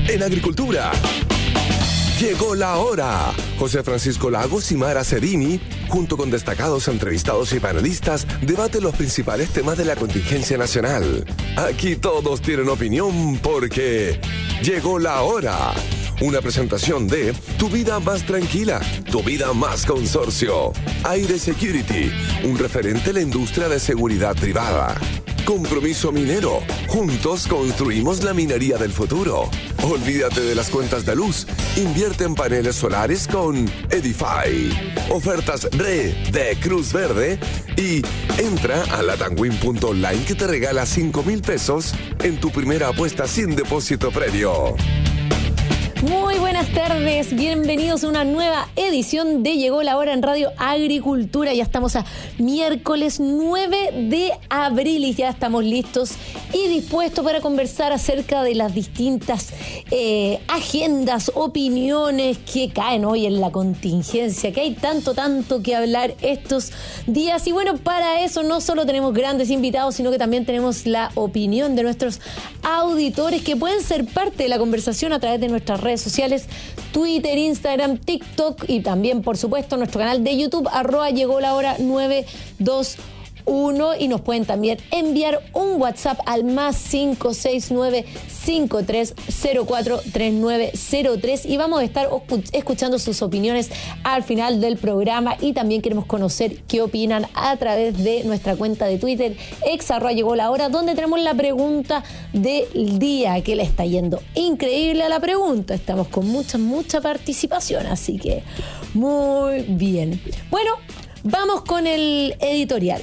en agricultura. Llegó la hora. José Francisco Lagos y Mara Cerini, junto con destacados entrevistados y panelistas, debaten los principales temas de la contingencia nacional. Aquí todos tienen opinión porque llegó la hora. Una presentación de Tu Vida Más Tranquila, Tu Vida Más Consorcio. Aire Security, un referente en la industria de seguridad privada. Compromiso Minero, juntos construimos la minería del futuro. Olvídate de las cuentas de luz, invierte en paneles solares con Edify. Ofertas de Cruz Verde y entra a latanwin.online que te regala 5,000 pesos en tu primera apuesta sin depósito previo. Muy buenas tardes, bienvenidos a una nueva edición de Llegó la Hora en Radio Agricultura. Ya estamos a miércoles 9 de abril y ya estamos listos y dispuestos para conversar acerca de las distintas agendas, opiniones que caen hoy en la contingencia, que hay tanto que hablar estos días. Y bueno, para eso no solo tenemos grandes invitados, sino que también tenemos la opinión de nuestros auditores que pueden ser parte de la conversación a través de nuestras redes sociales, Twitter, Instagram, TikTok y también, por supuesto, nuestro canal de YouTube, @llegolahora 921, y nos pueden también enviar un WhatsApp al +569 53043903 y vamos a estar escuchando sus opiniones al final del programa, y también queremos conocer qué opinan a través de nuestra cuenta de Twitter, @llegolahora, donde tenemos la pregunta del día, que le está yendo increíble a la pregunta. Estamos con mucha participación, así que muy bien. Bueno, vamos con el editorial.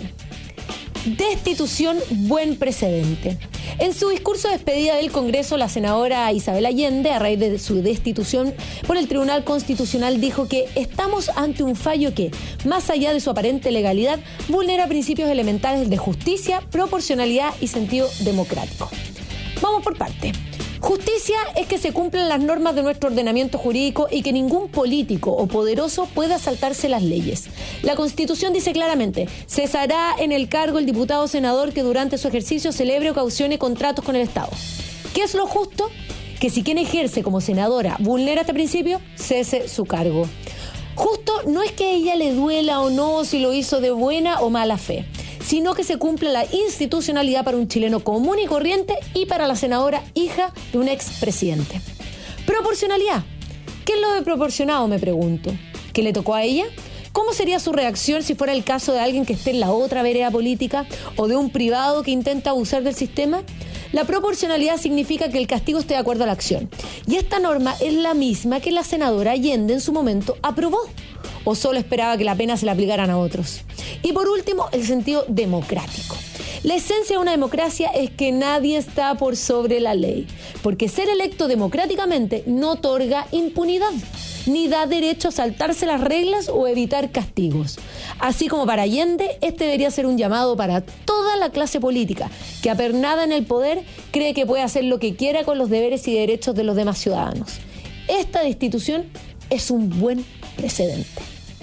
Destitución, buen precedente. En su discurso de despedida del Congreso, la senadora Isabel Allende, a raíz de su destitución por el Tribunal Constitucional, dijo que estamos ante un fallo que, más allá de su aparente legalidad, vulnera principios elementales de justicia, proporcionalidad y sentido democrático. Vamos por parte. Justicia es que se cumplan las normas de nuestro ordenamiento jurídico y que ningún político o poderoso pueda saltarse las leyes. La Constitución dice claramente: cesará en el cargo el diputado o senador que durante su ejercicio celebre o caucione contratos con el Estado. ¿Qué es lo justo? Que si quien ejerce como senadora vulnera este principio, cese su cargo. Justo no es que a ella le duela o no si lo hizo de buena o mala fe, sino que se cumpla la institucionalidad para un chileno común y corriente y para la senadora hija de un expresidente. Proporcionalidad. ¿Qué es lo de proporcionado, me pregunto? ¿Qué le tocó a ella? ¿Cómo sería su reacción si fuera el caso de alguien que esté en la otra vereda política o de un privado que intenta abusar del sistema? La proporcionalidad significa que el castigo esté de acuerdo a la acción. Y esta norma es la misma que la senadora Allende en su momento aprobó, o solo esperaba que la pena se la aplicaran a otros. Y por último, el sentido democrático. La esencia de una democracia es que nadie está por sobre la ley, porque ser electo democráticamente no otorga impunidad, ni da derecho a saltarse las reglas o evitar castigos. Así como para Allende, este debería ser un llamado para toda la clase política, que apernada en el poder cree que puede hacer lo que quiera con los deberes y derechos de los demás ciudadanos. Esta destitución es un buen precedente.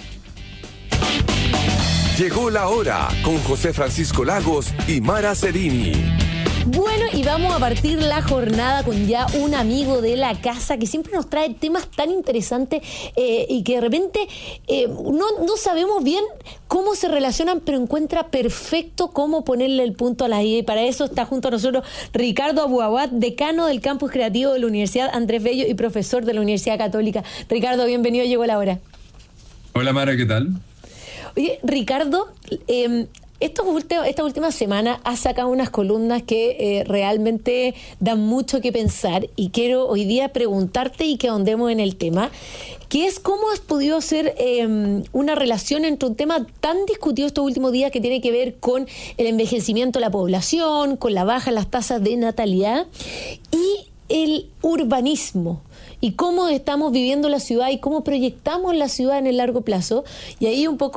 Llegó la hora con José Francisco Lagos y Mara Cerini. Bueno, y vamos a partir la jornada con ya un amigo de la casa que siempre nos trae temas tan interesantes y que de repente no sabemos bien cómo se relacionan, pero encuentra perfecto cómo ponerle el punto a la I. Y para eso está junto a nosotros Ricardo Abuabad, decano del Campus Creativo de la Universidad Andrés Bello y profesor de la Universidad Católica. Ricardo, bienvenido, llegó la hora. Hola Mara, ¿qué tal? Oye, Ricardo, esta última semana has sacado unas columnas que realmente dan mucho que pensar, y quiero hoy día preguntarte y que ahondemos en el tema, que es cómo has podido hacer una relación entre un tema tan discutido estos últimos días que tiene que ver con el envejecimiento de la población, con la baja en las tasas de natalidad y el urbanismo, y cómo estamos viviendo la ciudad y cómo proyectamos la ciudad en el largo plazo. Y ahí un poco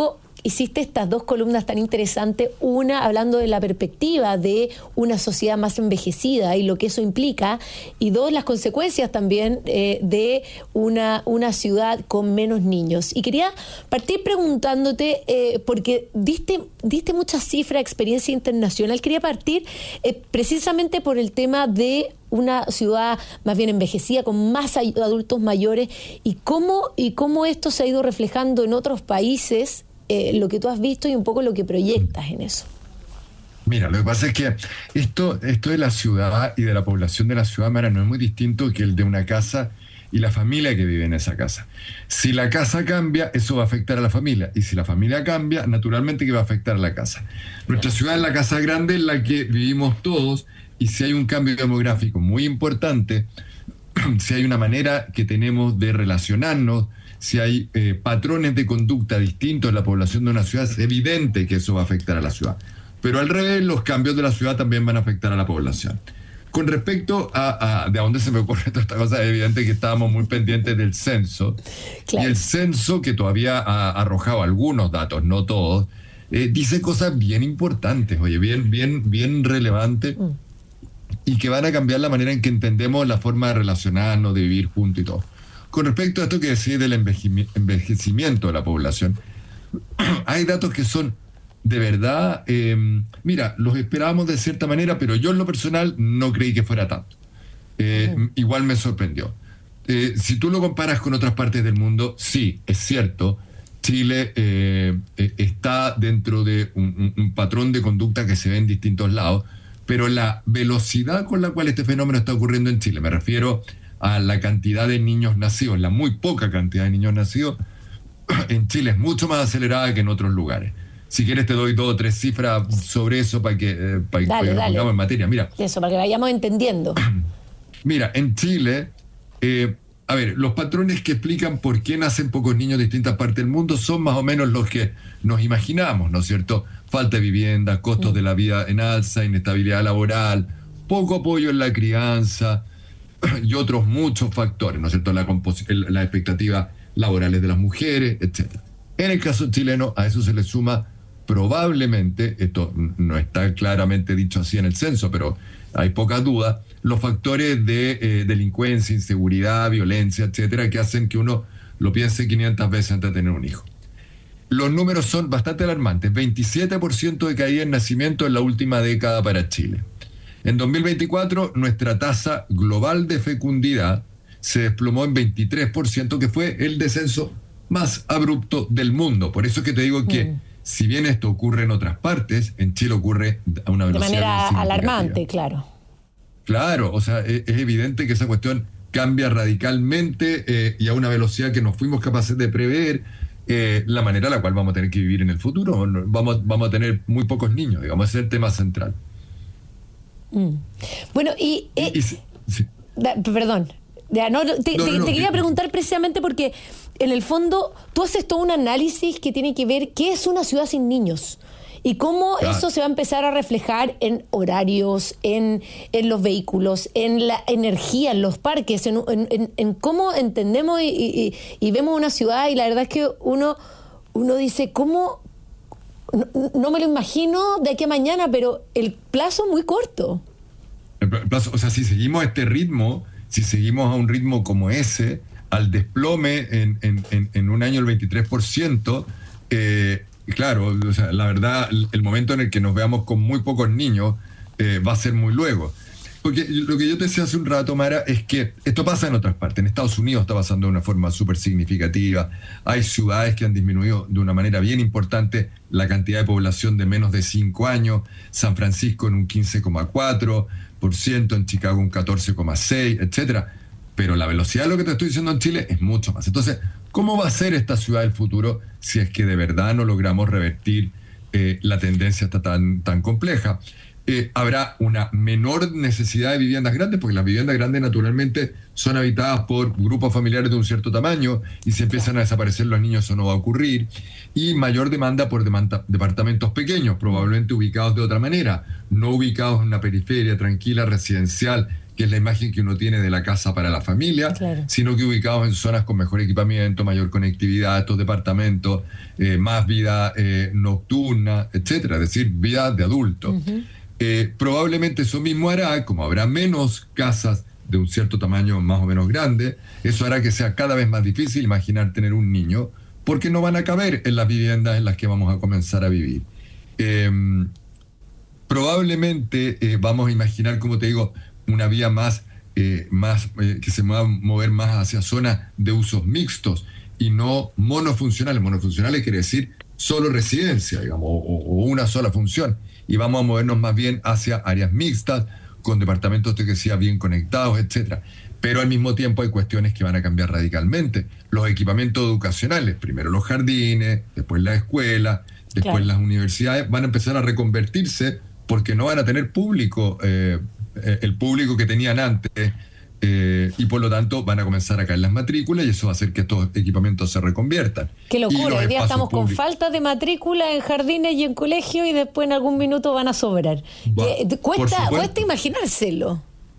hiciste estas dos columnas tan interesantes, una hablando de la perspectiva de una sociedad más envejecida y lo que eso implica, y dos, las consecuencias también de una ciudad con menos niños. Y quería partir preguntándote, porque diste muchas cifras, experiencia internacional, quería partir precisamente por el tema de una ciudad más bien envejecida, con más adultos mayores, y cómo esto se ha ido reflejando en otros países, lo que tú has visto y un poco lo que proyectas en eso. Mira, lo que pasa es que esto de la ciudad y de la población de la ciudad, Mara, no es muy distinto que el de una casa y la familia que vive en esa casa. Si la casa cambia, eso va a afectar a la familia, y si la familia cambia, naturalmente que va a afectar a la casa. Nuestra ciudad es la casa grande en la que vivimos todos, y si hay un cambio demográfico muy importante, si hay una manera que tenemos de relacionarnos, si hay patrones de conducta distintos en la población de una ciudad, es evidente que eso va a afectar a la ciudad. Pero al revés, los cambios de la ciudad también van a afectar a la población. Con respecto a de dónde se me ocurre toda esta cosa, es evidente que estábamos muy pendientes del censo. Claro. Y el censo, que todavía ha arrojado algunos datos, no todos, dice cosas bien importantes, oye, bien relevantes, y que van a cambiar la manera en que entendemos la forma de relacionarnos, de vivir juntos y todo. Con respecto a esto que decía del envejecimiento de la población, hay datos que son de verdad, mira, los esperábamos de cierta manera, pero yo en lo personal no creí que fuera tanto. Igual me sorprendió. Si tú lo comparas con otras partes del mundo, sí, es cierto, Chile está dentro de un patrón de conducta que se ve en distintos lados, pero la velocidad con la cual este fenómeno está ocurriendo en Chile, me refiero a la cantidad de niños nacidos, la muy poca cantidad de niños nacidos, en Chile es mucho más acelerada que en otros lugares. Si quieres te doy 2 o 3 cifras sobre eso para que nos pongamos en materia. Mira, eso, para que vayamos entendiendo. Mira, en Chile, a ver, los patrones que explican por qué nacen pocos niños en distintas partes del mundo son más o menos los que nos imaginamos, ¿no es cierto? Falta de vivienda, costos de la vida en alza, inestabilidad laboral, poco apoyo en la crianza y otros muchos factores, ¿no es cierto? Las expectativas laborales de las mujeres, etc. En el caso chileno, a eso se le suma probablemente, esto no está claramente dicho así en el censo, pero hay pocas dudas, los factores de delincuencia, inseguridad, violencia, etcétera, que hacen que uno lo piense 500 veces antes de tener un hijo. Los números son bastante alarmantes, 27% de caída en nacimiento en la última década para Chile. En 2024, nuestra tasa global de fecundidad se desplomó en 23%, que fue el descenso más abrupto del mundo. Por eso es que te digo que si bien esto ocurre en otras partes, en Chile ocurre a una velocidad de manera alarmante, claro. Claro, o sea, es evidente que esa cuestión cambia radicalmente y a una velocidad que no fuimos capaces de prever la manera en la cual vamos a tener que vivir en el futuro. Vamos a tener muy pocos niños, digamos, ese es el tema central. Bueno, sí. Perdón. Te quería preguntar precisamente porque en el fondo tú haces todo un análisis que tiene que ver qué es una ciudad sin niños y cómo eso se va a empezar a reflejar en horarios, en los vehículos, en la energía, en los parques, en cómo entendemos y vemos una ciudad, y la verdad es que uno dice, ¿cómo? No me lo imagino de aquí a mañana, pero el plazo es muy corto. El plazo, o sea, si seguimos este ritmo, si seguimos a un ritmo como ese, al desplome en un año el 23%, claro, o sea, la verdad, el momento en el que nos veamos con muy pocos niños va a ser muy luego. Porque lo que yo te decía hace un rato, Mara, es que esto pasa en otras partes. En Estados Unidos está pasando de una forma súper significativa. Hay ciudades que han disminuido de una manera bien importante la cantidad de población de menos de 5 años. San Francisco en un 15,4%, en Chicago un 14,6%, etcétera. Pero la velocidad de lo que te estoy diciendo en Chile es mucho más. Entonces, ¿cómo va a ser esta ciudad del futuro si es que de verdad no logramos revertir la tendencia tan compleja? habrá una menor necesidad de viviendas grandes, porque las viviendas grandes naturalmente son habitadas por grupos familiares de un cierto tamaño y si empiezan a desaparecer los niños eso no va a ocurrir, y mayor demanda por departamentos pequeños, probablemente ubicados de otra manera, no ubicados en una periferia tranquila, residencial, que es la imagen que uno tiene de la casa para la familia, claro, sino que ubicados en zonas con mejor equipamiento, mayor conectividad, estos departamentos, más vida nocturna, etcétera, es decir, vida de adultos. Uh-huh. Probablemente eso mismo hará, como habrá menos casas de un cierto tamaño más o menos grande, eso hará que sea cada vez más difícil imaginar tener un niño, porque no van a caber en las viviendas en las que vamos a comenzar a vivir. Probablemente vamos a imaginar, como te digo, una vía que se va a mover más hacia zonas de usos mixtos y no monofuncionales. Monofuncionales quiere decir solo residencia, digamos, o una sola función. Y vamos a movernos más bien hacia áreas mixtas, con departamentos que sean bien conectados, etcétera. Pero al mismo tiempo hay cuestiones que van a cambiar radicalmente. Los equipamientos educacionales, primero los jardines, después la escuela, después las universidades, van a empezar a reconvertirse porque no van a tener público, el público que tenían antes, y por lo tanto van a comenzar a caer las matrículas y eso va a hacer que estos equipamientos se reconviertan. Qué locura, hoy día estamos públicos con falta de matrícula en jardines y en colegios y después en algún minuto van a sobrar. Cuesta imaginárselo.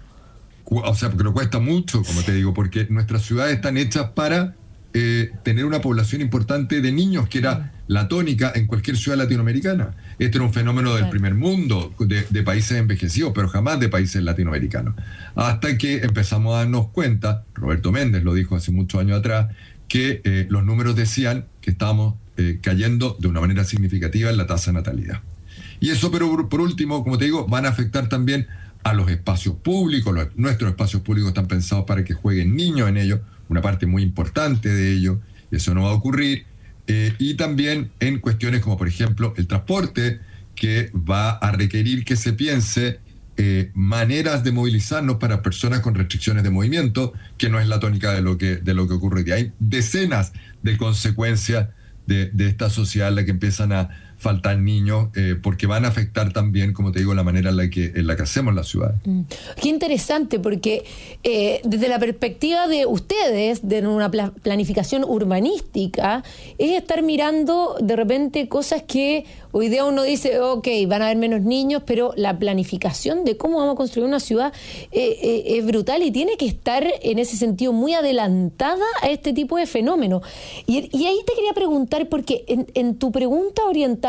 O sea, porque lo cuesta mucho, como te digo, porque nuestras ciudades están hechas para tener una población importante de niños, que era la tónica en cualquier ciudad latinoamericana. Este era un fenómeno del primer mundo, de países envejecidos, pero jamás de países latinoamericanos. Hasta que empezamos a darnos cuenta, Roberto Méndez lo dijo hace muchos años atrás, que los números decían que estábamos cayendo de una manera significativa en la tasa de natalidad. Y eso, pero por último, como te digo, van a afectar también a los espacios públicos. Nuestros espacios públicos están pensados para que jueguen niños en ellos, una parte muy importante de ello, eso no va a ocurrir. Y también en cuestiones como, por ejemplo, el transporte, que va a requerir que se piense maneras de movilizarnos para personas con restricciones de movimiento, que no es la tónica de lo que ocurre. Y hay decenas de consecuencias de esta sociedad en la que empiezan a faltar niños, porque van a afectar también, como te digo, la manera en la que hacemos la ciudad. Qué interesante, porque desde la perspectiva de ustedes, de una planificación urbanística, es estar mirando de repente cosas que hoy día uno dice, ok, van a haber menos niños, pero la planificación de cómo vamos a construir una ciudad es brutal y tiene que estar en ese sentido muy adelantada a este tipo de fenómenos. Y ahí te quería preguntar, porque en tu pregunta orientada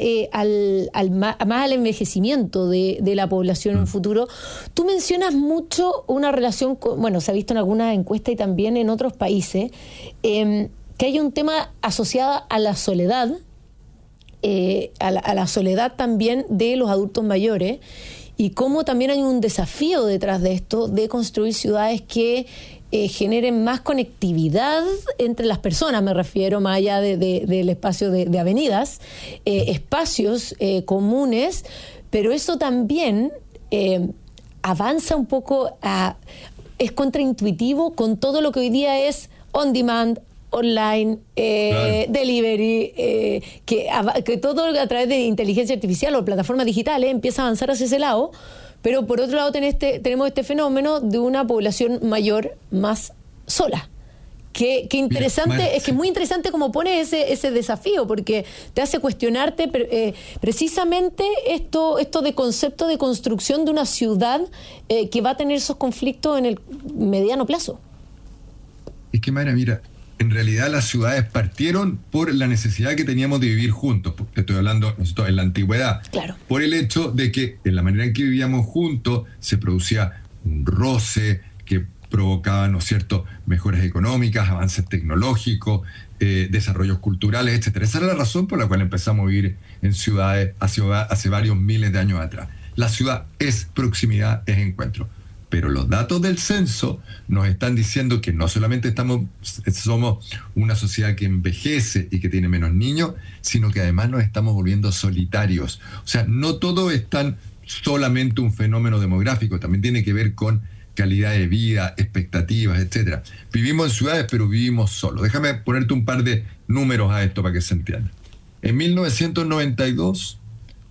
más al envejecimiento de la población en un futuro, tú mencionas mucho una relación se ha visto en algunas encuestas y también en otros países, que hay un tema asociado a la soledad, a la soledad también de los adultos mayores, y cómo también hay un desafío detrás de esto, de construir ciudades que generen más conectividad entre las personas, me refiero más allá del espacio de avenidas, espacios comunes, pero eso también avanza un poco es contraintuitivo con todo lo que hoy día es on demand, online, claro, delivery, que todo a través de inteligencia artificial o plataformas digitales empieza a avanzar hacia ese lado. Pero por otro lado tenemos este fenómeno de una población mayor más sola. Qué interesante, es que es muy interesante cómo pone ese desafío, porque te hace cuestionarte precisamente esto de concepto de construcción de una ciudad que va a tener esos conflictos en el mediano plazo. Es que, Mayra, mira, en realidad las ciudades partieron por la necesidad que teníamos de vivir juntos. Te estoy hablando, nosotros, en la antigüedad. Claro. Por el hecho de que en la manera en que vivíamos juntos se producía un roce que provocaba, ¿no es cierto?, mejoras económicas, avances tecnológicos, desarrollos culturales, etcétera. Esa era la razón por la cual empezamos a vivir en ciudades hace varios miles de años atrás. La ciudad es proximidad, es encuentro. Pero los datos del censo nos están diciendo que no solamente somos una sociedad que envejece y que tiene menos niños, sino que además nos estamos volviendo solitarios. O sea, no todo es tan solamente un fenómeno demográfico, también tiene que ver con calidad de vida, expectativas, etcétera. Vivimos en ciudades, pero vivimos solos. Déjame ponerte un par de números a esto para que se entienda. En 1992,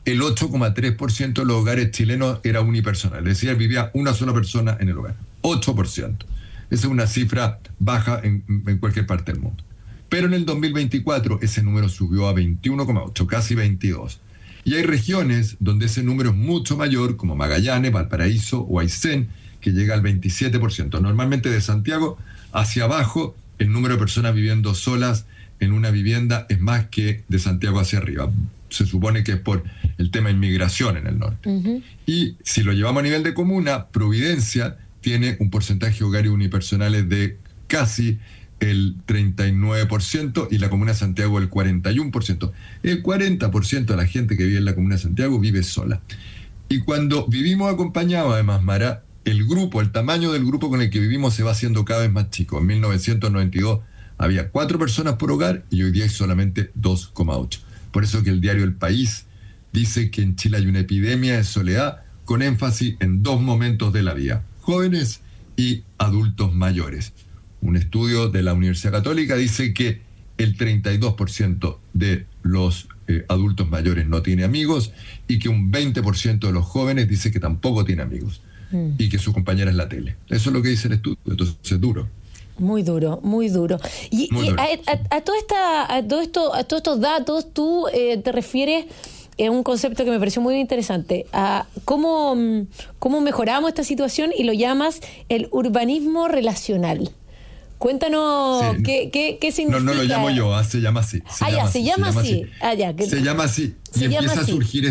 el 8,3% de los hogares chilenos era unipersonal, es decir, vivía una sola persona en el hogar. 8%. Esa es una cifra baja en cualquier parte del mundo. Pero en el 2024 ese número subió a 21,8, casi 22. Y hay regiones donde ese número es mucho mayor, como Magallanes, Valparaíso o Aysén, que llega al 27%. Normalmente de Santiago hacia abajo, el número de personas viviendo solas en una vivienda es más que de Santiago hacia arriba. Se supone que es por el tema de inmigración en el norte. Uh-huh. Y si lo llevamos a nivel de comuna, Providencia tiene un porcentaje de hogares unipersonales de casi el 39% y la comuna de Santiago el 41%. El 40% de la gente que vive en la comuna de Santiago vive sola. Y cuando vivimos acompañados, además, Mara, el tamaño del grupo con el que vivimos se va haciendo cada vez más chico. En 1992 había 4 personas por hogar y hoy día hay solamente 2,8. Por eso que el diario El País dice que en Chile hay una epidemia de soledad con énfasis en 2 momentos de la vida: jóvenes y adultos mayores. Un estudio de la Universidad Católica dice que el 32% de los adultos mayores no tiene amigos y que un 20% de los jóvenes dice que tampoco tiene amigos y que su compañera es la tele. Eso es lo que dice el estudio. Entonces es duro. Muy duro, muy duro. Y a todos estos datos, tú te refieres a un concepto que me pareció muy interesante, a cómo mejoramos esta situación, y lo llamas el urbanismo relacional. Cuéntanos, sí, ¿qué significa? No lo llamo yo, se llama así. Se llama así. Se llama así. Y empieza a surgir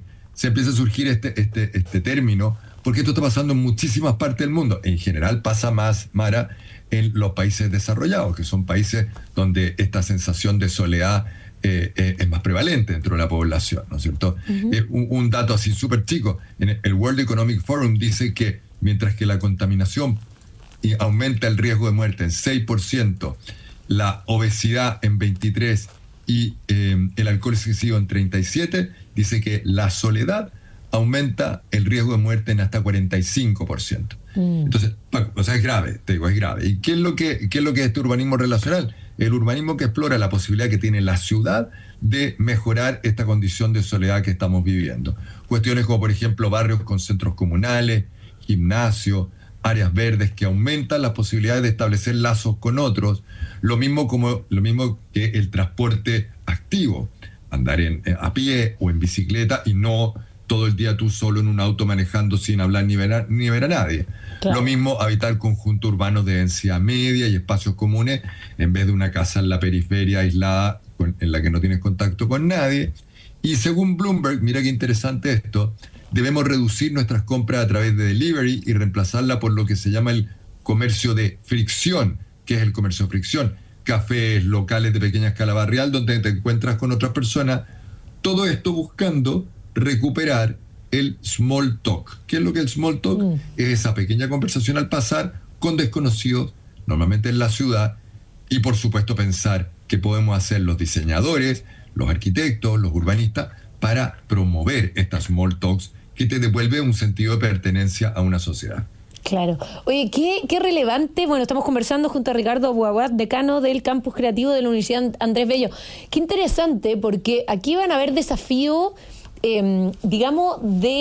este término, porque esto está pasando en muchísimas partes del mundo. En general pasa más, Mara, en los países desarrollados, que son países donde esta sensación de soledad es más prevalente dentro de la población, ¿no es cierto? Uh-huh. Un dato así súper chico: en el World Economic Forum dice que mientras que la contaminación aumenta el riesgo de muerte en 6%, la obesidad en 23% y el alcohol excesivo en 37%, dice que la soledad aumenta el riesgo de muerte en hasta 45%. Entonces, o sea, es grave, te digo, es grave. ¿Y qué es lo que es este urbanismo relacional? El urbanismo que explora la posibilidad que tiene la ciudad de mejorar esta condición de soledad que estamos viviendo. Cuestiones como, por ejemplo, barrios con centros comunales, gimnasios, áreas verdes que aumentan las posibilidades de establecer lazos con otros, lo mismo que el transporte activo, andar a pie o en bicicleta y no todo el día tú solo en un auto manejando sin hablar ni ver a nadie. Claro. Lo mismo habitar conjuntos urbanos de densidad media y espacios comunes en vez de una casa en la periferia aislada en la que no tienes contacto con nadie. Y según Bloomberg, mira qué interesante esto, debemos reducir nuestras compras a través de delivery y reemplazarla por lo que se llama el comercio de fricción. ¿Qué es el comercio de fricción? Cafés, locales de pequeña escala barrial donde te encuentras con otras personas. Todo esto buscando recuperar el small talk. ¿Qué es lo que es el small talk? Es esa pequeña conversación al pasar con desconocidos, normalmente en la ciudad, y por supuesto pensar qué podemos hacer los diseñadores, los arquitectos, los urbanistas, para promover estas small talks que te devuelve un sentido de pertenencia a una sociedad. Claro. Oye, qué relevante. Bueno, estamos conversando junto a Ricardo Abuaguad, decano del Campus Creativo de la Universidad Andrés Bello. Qué interesante, porque aquí van a haber desafíos digamos,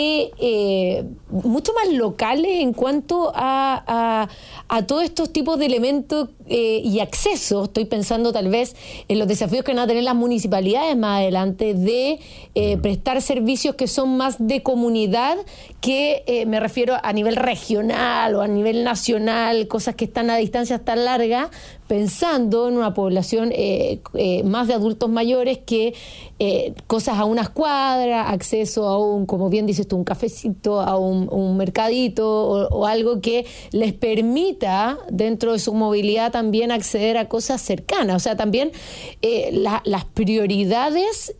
de mucho más locales en cuanto a todos estos tipos de elementos y acceso. Estoy pensando tal vez en los desafíos que van a tener las municipalidades más adelante de prestar servicios que son más de comunidad, que me refiero a nivel regional o a nivel nacional, cosas que están a distancias tan largas, pensando en una población más de adultos mayores, que cosas a unas cuadras, acceso a un, como bien dices tú, un cafecito, a un mercadito o algo que les permita dentro de su movilidad también acceder a cosas cercanas. O sea, también las prioridades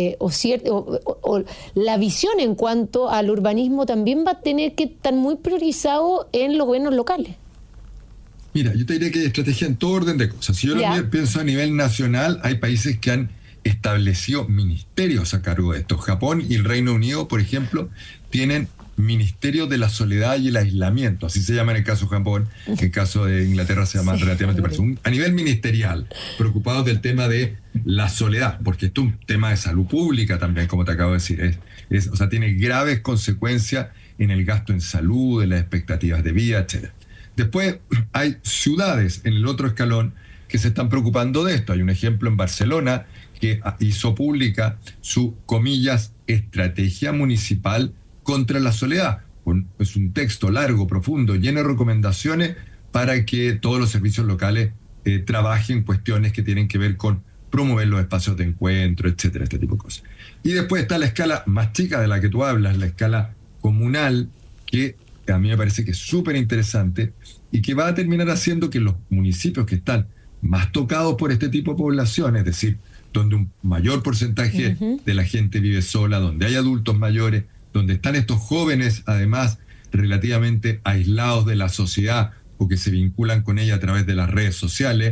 o la visión en cuanto al urbanismo también va a tener que estar muy priorizado en los gobiernos locales. Mira, yo te diría que hay estrategia en todo orden de cosas. Si yo pienso a nivel nacional, hay países que han establecido ministerios a cargo de esto. Japón y el Reino Unido, por ejemplo, tienen ministerios de la soledad y el aislamiento, así se llama en el caso de Japón. En el caso de Inglaterra se llama relativamente parecido. A nivel ministerial, preocupados del tema de la soledad, porque esto es un tema de salud pública también, como te acabo de decir. O sea, tiene graves consecuencias en el gasto en salud, en las expectativas de vida, etc. Después hay ciudades en el otro escalón que se están preocupando de esto. Hay un ejemplo en Barcelona que hizo pública su, comillas, estrategia municipal contra la soledad. Es un texto largo, profundo, lleno de recomendaciones para que todos los servicios locales trabajen cuestiones que tienen que ver con promover los espacios de encuentro, etcétera, este tipo de cosas. Y después está la escala más chica de la que tú hablas, la escala comunal, que a mí me parece que es súper interesante y que va a terminar haciendo que los municipios que están más tocados por este tipo de población, es decir, donde un mayor porcentaje de la gente vive sola, donde hay adultos mayores, donde están estos jóvenes, además, relativamente aislados de la sociedad o que se vinculan con ella a través de las redes sociales,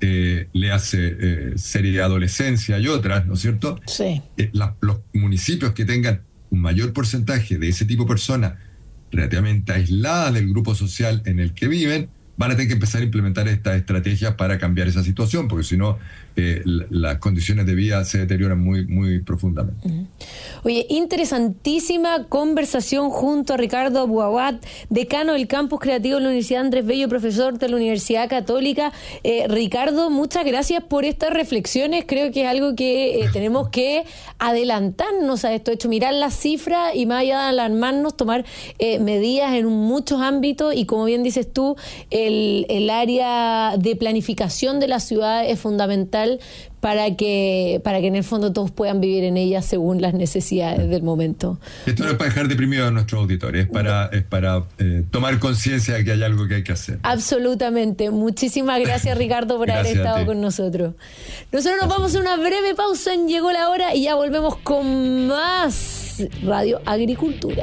le hace serie de adolescencia y otras, ¿no es cierto? Sí. Los municipios que tengan un mayor porcentaje de ese tipo de personas relativamente aisladas del grupo social en el que viven, van a tener que empezar a implementar estas estrategias para cambiar esa situación, porque si no, las condiciones de vida se deterioran muy, muy profundamente. Oye, interesantísima conversación junto a Ricardo Boaguat, decano del Campus Creativo de la Universidad Andrés Bello, profesor de la Universidad Católica. Ricardo, muchas gracias por estas reflexiones. Creo que es algo que tenemos que adelantarnos a esto, de hecho, mirar las cifras y más allá de alarmarnos, tomar medidas en muchos ámbitos y, como bien dices tú, el área de planificación de la ciudad es fundamental para que en el fondo todos puedan vivir en ella según las necesidades del momento. Esto no es para dejar deprimidos a nuestros auditores, es para tomar conciencia de que hay algo que hay que hacer. Absolutamente. Muchísimas gracias, Ricardo, por haber estado con nosotros. Nosotros nos vamos a una breve pausa en Llegó la Hora y ya volvemos con más Radio Agricultura.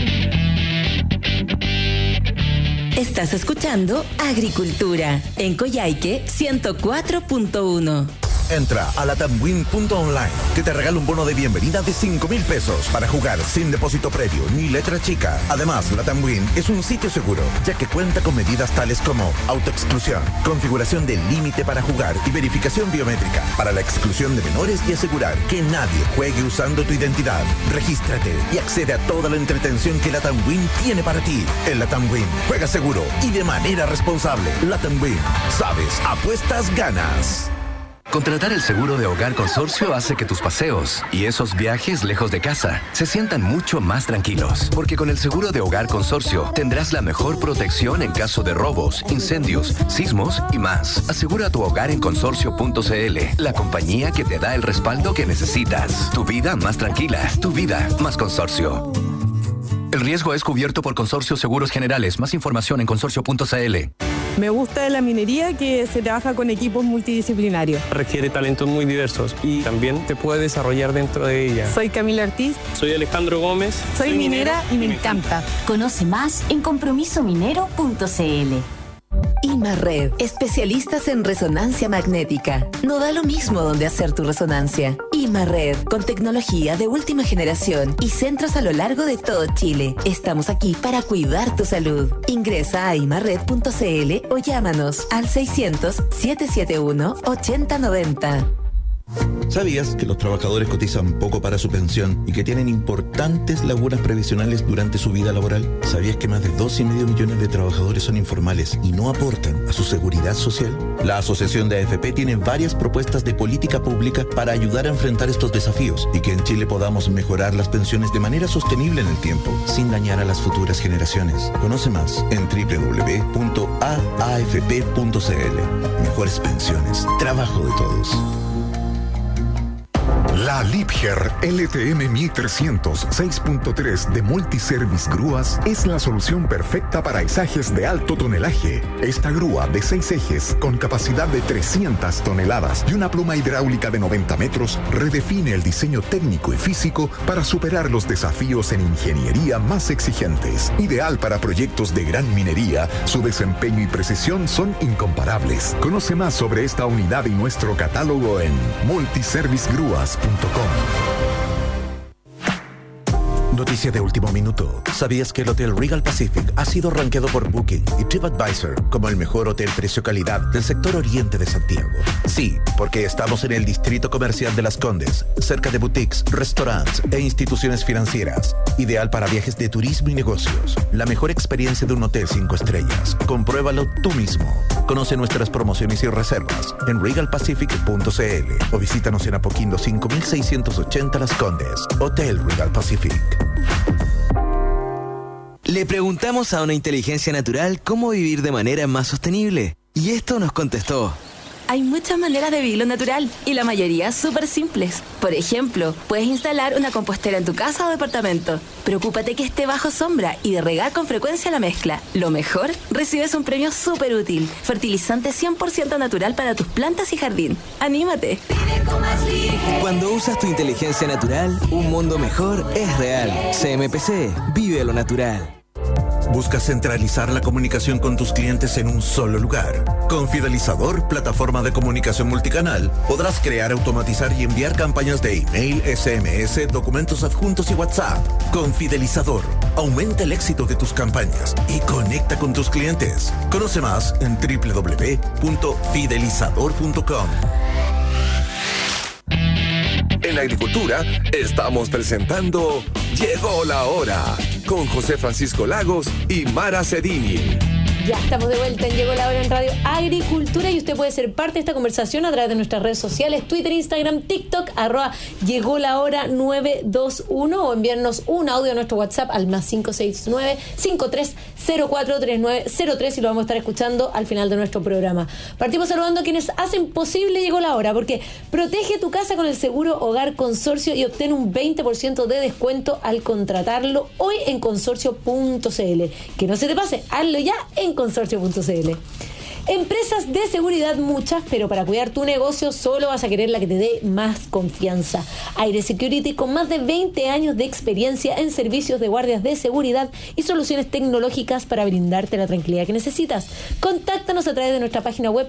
Estás escuchando Agricultura en Coyhaique 104.1. Entra a latamwin.online que te regala un bono de bienvenida de 5,000 pesos para jugar sin depósito previo ni letra chica. Además, Latamwin es un sitio seguro, ya que cuenta con medidas tales como autoexclusión, configuración del límite para jugar y verificación biométrica para la exclusión de menores y asegurar que nadie juegue usando tu identidad. Regístrate y accede a toda la entretención que Latamwin tiene para ti. En Latamwin, juega seguro y de manera responsable. Latamwin, sabes, apuestas, ganas. Contratar el seguro de hogar Consorcio hace que tus paseos y esos viajes lejos de casa se sientan mucho más tranquilos. Porque con el seguro de hogar Consorcio tendrás la mejor protección en caso de robos, incendios, sismos y más. Asegura tu hogar en consorcio.cl, la compañía que te da el respaldo que necesitas. Tu vida más tranquila, tu vida más Consorcio. El riesgo es cubierto por Consorcio Seguros Generales. Más información en consorcio.cl. Me gusta la minería, que se trabaja con equipos multidisciplinarios. Requiere talentos muy diversos y también te puede desarrollar dentro de ella. Soy Camila Ortiz. Soy Alejandro Gómez. Soy minera y me encanta. Conoce más en compromisominero.cl. IMARRED, especialistas en resonancia magnética. No da lo mismo donde hacer tu resonancia. IMARRED, con tecnología de última generación y centros a lo largo de todo Chile. Estamos aquí para cuidar tu salud. Ingresa a imarred.cl o llámanos al 600-771-8090. ¿Sabías que los trabajadores cotizan poco para su pensión y que tienen importantes lagunas previsionales durante su vida laboral? ¿Sabías que más de 2,5 millones de trabajadores son informales y no aportan a su seguridad social? La Asociación de AFP tiene varias propuestas de política pública para ayudar a enfrentar estos desafíos y que en Chile podamos mejorar las pensiones de manera sostenible en el tiempo, sin dañar a las futuras generaciones. Conoce más en www.aafp.cl. Mejores pensiones, trabajo de todos. La Liebherr LTM 1300 6.3 de Multiservice Grúas es la solución perfecta para izajes de alto tonelaje. Esta grúa de 6 ejes con capacidad de 300 toneladas y una pluma hidráulica de 90 metros redefine el diseño técnico y físico para superar los desafíos en ingeniería más exigentes. Ideal para proyectos de gran minería, su desempeño y precisión son incomparables. Conoce más sobre esta unidad y nuestro catálogo en multiservicegrúas.com. Noticia de último minuto. ¿Sabías que el Hotel Regal Pacific ha sido rankeado por Booking y TripAdvisor como el mejor hotel precio-calidad del sector oriente de Santiago? Sí, porque estamos en el distrito comercial de Las Condes, cerca de boutiques, restaurantes e instituciones financieras. Ideal para viajes de turismo y negocios. La mejor experiencia de un hotel 5 estrellas. Compruébalo tú mismo. Conoce nuestras promociones y reservas en regalpacific.cl o visítanos en Apoquindo 5680 Las Condes. Hotel Regal Pacific. Le preguntamos a una inteligencia natural cómo vivir de manera más sostenible. Y esto nos contestó. Hay muchas maneras de vivirlo natural y la mayoría súper simples. Por ejemplo, puedes instalar una compostera en tu casa o departamento. Preocúpate que esté bajo sombra y de regar con frecuencia la mezcla. Lo mejor, recibes un premio súper útil. Fertilizante 100% natural para tus plantas y jardín. ¡Anímate! Cuando usas tu inteligencia natural, un mundo mejor es real. CMPC, vive lo natural. ¿Buscas centralizar la comunicación con tus clientes en un solo lugar? Con Fidelizador, plataforma de comunicación multicanal, podrás crear, automatizar y enviar campañas de email, SMS, documentos adjuntos y WhatsApp. Con Fidelizador, aumenta el éxito de tus campañas y conecta con tus clientes. Conoce más en www.fidelizador.com. En Agricultura estamos presentando Llegó la Hora con José Francisco Lagos y Mara Cedini. Ya estamos de vuelta en Llegó la Hora en Radio Agricultura y usted puede ser parte de esta conversación a través de nuestras redes sociales, Twitter, Instagram, TikTok, @Llegó la Hora 921 o enviarnos un audio a nuestro WhatsApp al +569-5304-3903 y lo vamos a estar escuchando al final de nuestro programa. Partimos saludando a quienes hacen posible Llegó la Hora, porque protege tu casa con el seguro Hogar Consorcio y obtén un 20% de descuento al contratarlo hoy en consorcio.cl. Que no se te pase, hazlo ya en consorcio.cl. Empresas de seguridad muchas, pero para cuidar tu negocio solo vas a querer la que te dé más confianza. Aire Security, con más de 20 años de experiencia en servicios de guardias de seguridad y soluciones tecnológicas para brindarte la tranquilidad que necesitas. Contáctanos a través de nuestra página web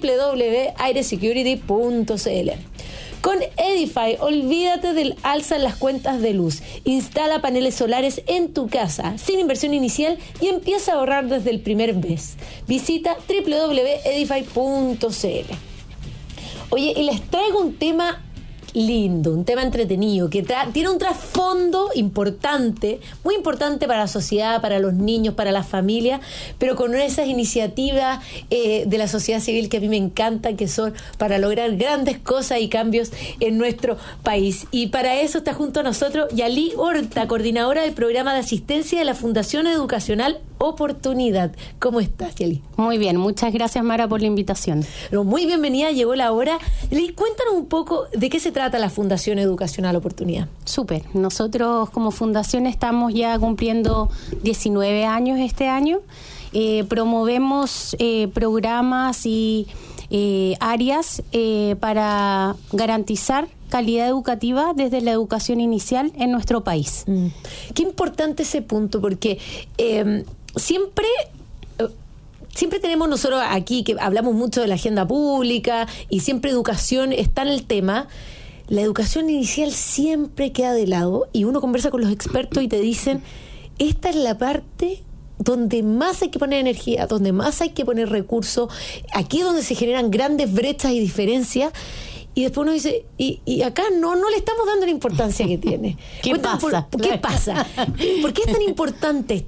www.airesecurity.cl. Con Edify, olvídate del alza en las cuentas de luz. Instala paneles solares en tu casa, sin inversión inicial y empieza a ahorrar desde el primer mes. Visita www.edify.cl. Oye, y les traigo un tema lindo, un tema entretenido, que tiene un trasfondo importante, muy importante para la sociedad, para los niños, para la familia, pero con esas iniciativas de la sociedad civil que a mí me encantan, que son para lograr grandes cosas y cambios en nuestro país. Y para eso está junto a nosotros Yalí Horta, coordinadora del programa de asistencia de la Fundación Educacional Oportunidad. ¿Cómo estás, Yalí? Muy bien, muchas gracias, Mara, por la invitación. Pero muy bienvenida, llegó la hora. Yalí, cuéntanos un poco de qué se trata la Fundación Educacional Oportunidad. Súper. Nosotros como fundación estamos ya cumpliendo 19 años este año. Promovemos programas y áreas para garantizar calidad educativa desde la educación inicial en nuestro país. Qué importante ese punto, porque siempre tenemos nosotros aquí, que hablamos mucho de la agenda pública y siempre educación está en el tema. La educación inicial siempre queda de lado y uno conversa con los expertos y te dicen, esta es la parte donde más hay que poner energía, donde más hay que poner recursos, aquí es donde se generan grandes brechas y diferencias. Y después uno dice, y acá no le estamos dando la importancia que tiene. ¿Qué pasa? ¿Qué pasa? ¿Por qué es tan importante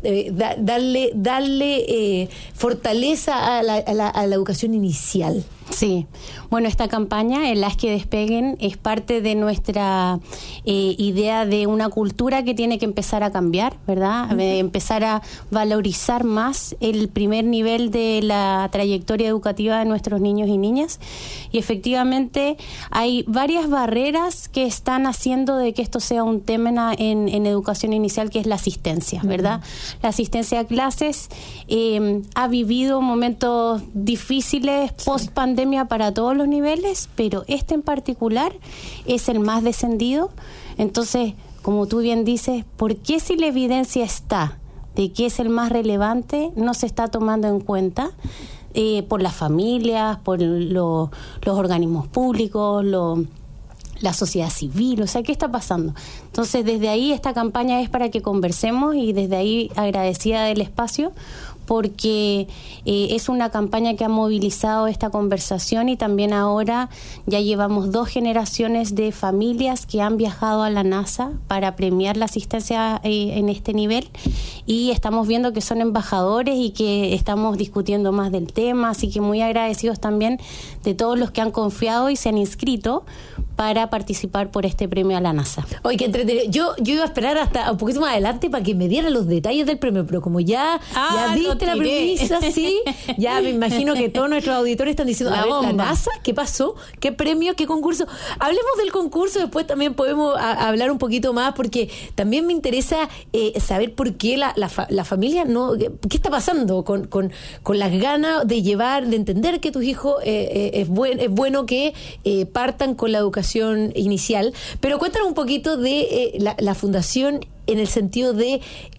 darle fortaleza a la educación inicial? Sí, bueno, esta campaña, en Las que Despeguen, es parte de nuestra idea de una cultura que tiene que empezar a cambiar, ¿verdad? Empezar a valorizar más el primer nivel de la trayectoria educativa de nuestros niños y niñas. Y efectivamente hay varias barreras que están haciendo de que esto sea un tema en educación inicial, que es la asistencia, ¿verdad? La asistencia a clases ha vivido momentos difíciles post-pandemia para todos los niveles, pero este en particular es el más descendido. Entonces, como tú bien dices, ¿por qué si la evidencia está de que es el más relevante no se está tomando en cuenta? Por las familias, por los organismos públicos, la sociedad civil, o sea, ¿qué está pasando? Entonces, desde ahí esta campaña es para que conversemos y desde ahí agradecida del espacio, porque es una campaña que ha movilizado esta conversación y también ahora ya llevamos 2 generaciones de familias que han viajado a la NASA para premiar la asistencia en este nivel y estamos viendo que son embajadores y que estamos discutiendo más del tema, así que muy agradecidos también de todos los que han confiado y se han inscrito para participar por este premio a la NASA. Oye, qué entretenido. Yo iba a esperar hasta un poquito más adelante para que me dieran los detalles del premio, pero como ya diste la premisa, sí, ya me imagino que todos nuestros auditores están diciendo, la NASA, ¿qué pasó? ¿Qué premio? ¿Qué concurso? Hablemos del concurso, después también podemos hablar un poquito más, porque también me interesa saber por qué la familia no... ¿Qué está pasando con las ganas de entender que tus hijos es bueno que partan con la educación inicial? Pero cuéntanos un poquito de la fundación en el sentido de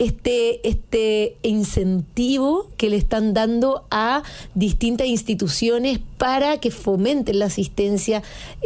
este incentivo que le están dando a distintas instituciones para que fomenten la asistencia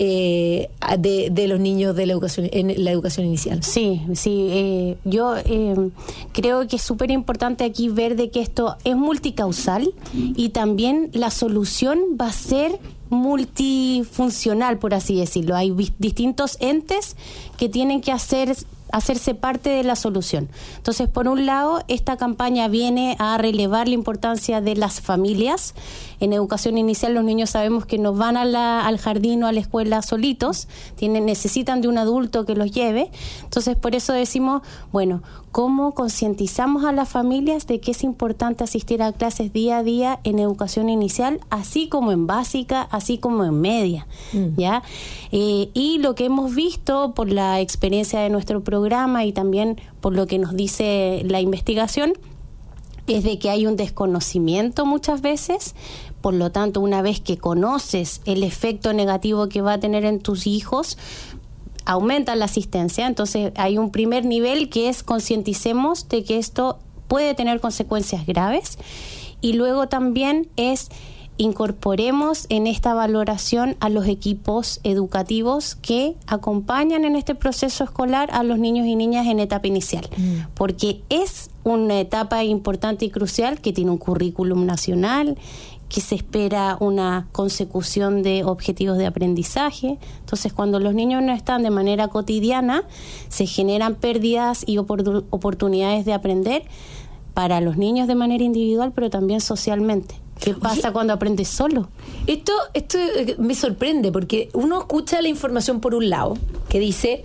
de los niños de la educación, en la educación inicial. Sí, yo creo que es súper importante aquí ver de que esto es multicausal y también la solución va a ser multifuncional, por así decirlo. Hay distintos entes que tienen que hacerse parte de la solución. Entonces, por un lado, esta campaña viene a relevar la importancia de las familias. En educación inicial los niños sabemos que no van al jardín o a la escuela solitos, necesitan de un adulto que los lleve. Entonces, por eso decimos, bueno, ¿cómo concientizamos a las familias de que es importante asistir a clases día a día en educación inicial, así como en básica, así como en media? ¿Ya? Y lo que hemos visto por la experiencia de nuestro programa y también por lo que nos dice la investigación, es de que hay un desconocimiento muchas veces. Por lo tanto, una vez que conoces el efecto negativo que va a tener en tus hijos, aumenta la asistencia. Entonces hay un primer nivel que es concienticemos de que esto puede tener consecuencias graves, y luego también es incorporemos en esta valoración a los equipos educativos que acompañan en este proceso escolar a los niños y niñas en etapa inicial, porque es una etapa importante y crucial que tiene un currículum nacional, que se espera una consecución de objetivos de aprendizaje. Entonces, cuando los niños no están de manera cotidiana, se generan pérdidas y oportunidades de aprender para los niños de manera individual, pero también socialmente. ¿Qué pasa cuando aprendes solo? Esto me sorprende, porque uno escucha la información por un lado, que dice...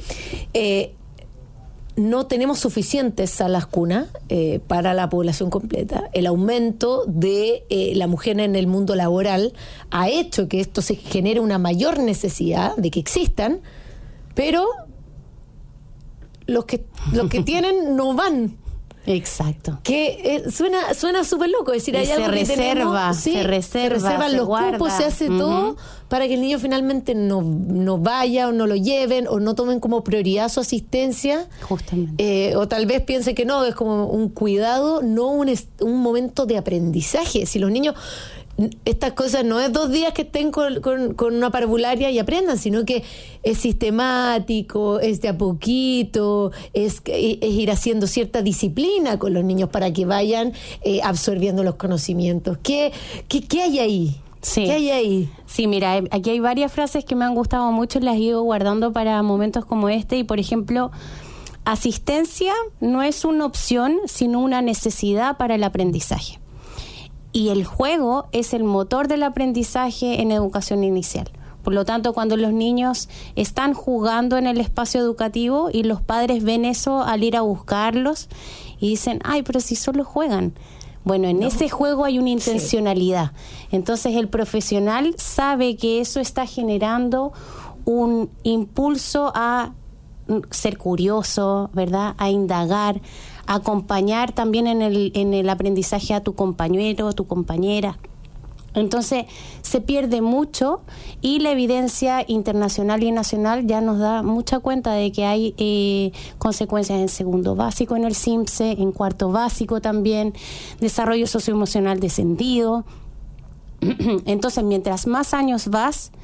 no tenemos suficientes salas cuna para la población completa. El aumento de la mujer en el mundo laboral ha hecho que esto se genere una mayor necesidad de que existan, pero los que tienen no van. Exacto. Que suena súper loco. Es decir, hay algo que se reservan los guarda. cupos, se hace todo para que el niño finalmente no vaya o no lo lleven o no tomen como prioridad su asistencia. Justamente. O tal vez piense que no, es como un cuidado, no un momento de aprendizaje. Si los niños... Estas cosas no es 2 días que estén con una parvularia y aprendan, sino que es sistemático, es de a poquito, es ir haciendo cierta disciplina con los niños para que vayan absorbiendo los conocimientos. ¿Qué hay ahí? Sí. ¿Qué hay ahí? Sí, mira, aquí hay varias frases que me han gustado mucho, las he ido guardando para momentos como este. Y por ejemplo, asistencia no es una opción, sino una necesidad para el aprendizaje. Y el juego es el motor del aprendizaje en educación inicial. Por lo tanto, cuando los niños están jugando en el espacio educativo y los padres ven eso al ir a buscarlos y dicen, ay, pero si solo juegan. Bueno, en ese juego hay una intencionalidad. Sí. Entonces el profesional sabe que eso está generando un impulso a ser curioso, ¿verdad? A indagar, a acompañar también en el aprendizaje a tu compañero, a tu compañera. Entonces se pierde mucho y la evidencia internacional y nacional ya nos da mucha cuenta de que hay consecuencias en segundo básico en el CIMSE, en cuarto básico también, desarrollo socioemocional descendido. Entonces, mientras más años vas,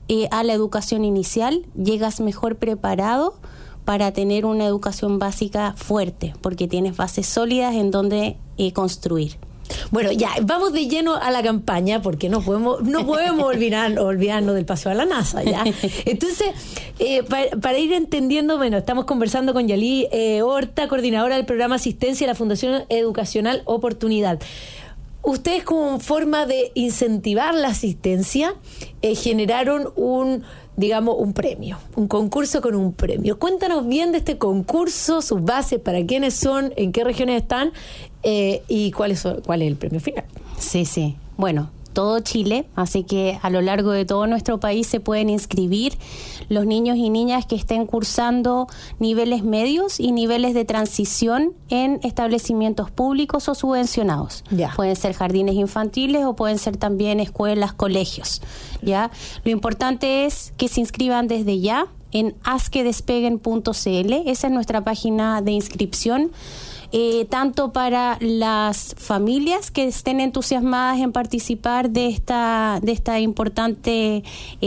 a la educación inicial, llegas mejor preparado para tener una educación básica fuerte, porque tienes bases sólidas en donde construir. Bueno, ya, vamos de lleno a la campaña, porque no podemos olvidarnos del paseo a la NASA, ¿ya? Entonces, para ir entendiendo, bueno, estamos conversando con Yalí Horta, coordinadora del programa Asistencia de la Fundación Educacional Oportunidad. Ustedes, como forma de incentivar la asistencia, generaron un premio, un concurso con un premio. Cuéntanos bien de este concurso, sus bases, para quiénes son, en qué regiones están y cuál es el premio final. Sí. Bueno, todo Chile, así que a lo largo de todo nuestro país se pueden inscribir los niños y niñas que estén cursando niveles medios y niveles de transición en establecimientos públicos o subvencionados. Ya. Pueden ser jardines infantiles o pueden ser también escuelas, colegios. ¿Ya? Lo importante es que se inscriban desde ya en asquedespeguen.cl. Esa es nuestra página de inscripción. Tanto para las familias que estén entusiasmadas en participar de esta importante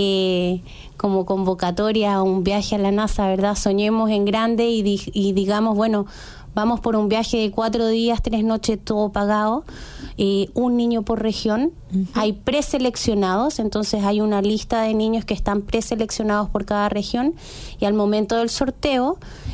como convocatoria a un viaje a la NASA, ¿verdad? Soñemos en grande y digamos, bueno, vamos por un viaje de 4 días, 3 noches, todo pagado, un niño por región. Uh-huh. Hay preseleccionados, entonces hay una lista de niños que están preseleccionados por cada región, y al momento del sorteo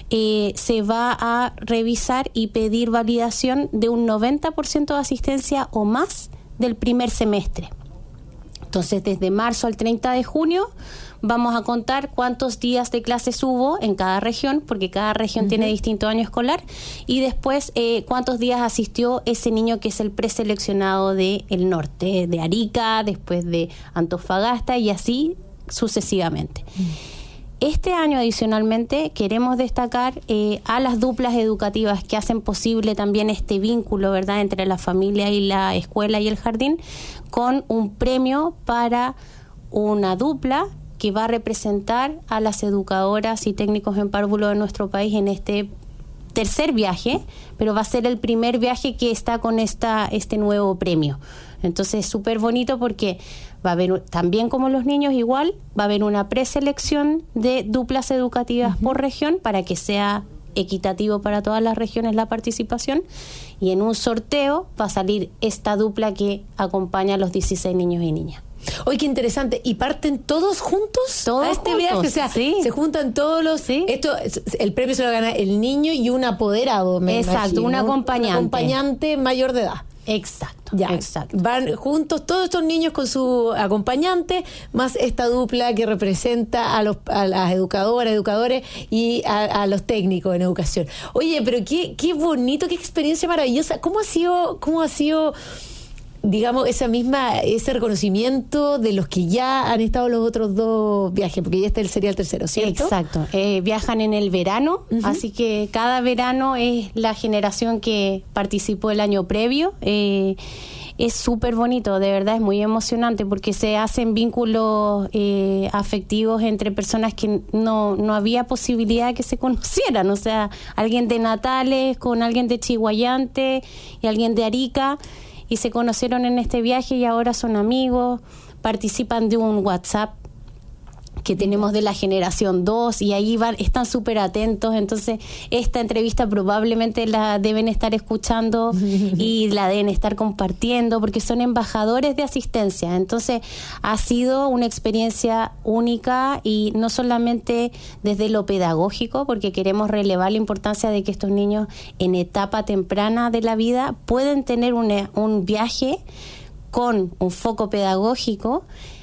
se va a revisar y pedir validación de un 90% de asistencia o más del primer semestre. Entonces, desde marzo al 30 de junio vamos a contar cuántos días de clases hubo en cada región, porque cada región tiene distinto año escolar, y después cuántos días asistió ese niño que es el preseleccionado del norte, de Arica, después de Antofagasta, y así sucesivamente. Este año, adicionalmente, queremos destacar a las duplas educativas que hacen posible también este vínculo, ¿verdad?, entre la familia y la escuela y el jardín, con un premio para una dupla que va a representar a las educadoras y técnicos en párvulo de nuestro país en este tercer viaje, pero va a ser el primer viaje que está con este nuevo premio. Entonces es súper bonito porque va a haber, también como los niños igual, va a haber una preselección de duplas educativas por región para que sea equitativo para todas las regiones la participación, y en un sorteo va a salir esta dupla que acompaña a los 16 niños y niñas. Oye, qué interesante. ¿Y parten todos juntos a este viaje? O sea, se juntan todos los... Sí. El premio se lo gana el niño y un apoderado, me imagino. Un acompañante. Un acompañante mayor de edad. Exacto. Van juntos todos estos niños con su acompañante, más esta dupla que representa a las educadoras, educadores y a los técnicos en educación. Oye, pero qué bonito, qué experiencia maravillosa. ¿Cómo ha sido digamos, ese reconocimiento de los que ya han estado los otros 2 viajes? Porque ya sería el tercero, ¿cierto? Exacto. Viajan en el verano, así que cada verano es la generación que participó el año previo. Es súper bonito, de verdad, es muy emocionante porque se hacen vínculos afectivos entre personas que no había posibilidad de que se conocieran. O sea, alguien de Natales con alguien de Chiguayante y alguien de Arica, y se conocieron en este viaje y ahora son amigos, participan de un WhatsApp que tenemos de la generación 2 y ahí están súper atentos. Entonces esta entrevista probablemente la deben estar escuchando y la deben estar compartiendo porque son embajadores de asistencia. Entonces ha sido una experiencia única, y no solamente desde lo pedagógico, porque queremos relevar la importancia de que estos niños en etapa temprana de la vida pueden tener un viaje con un foco pedagógico.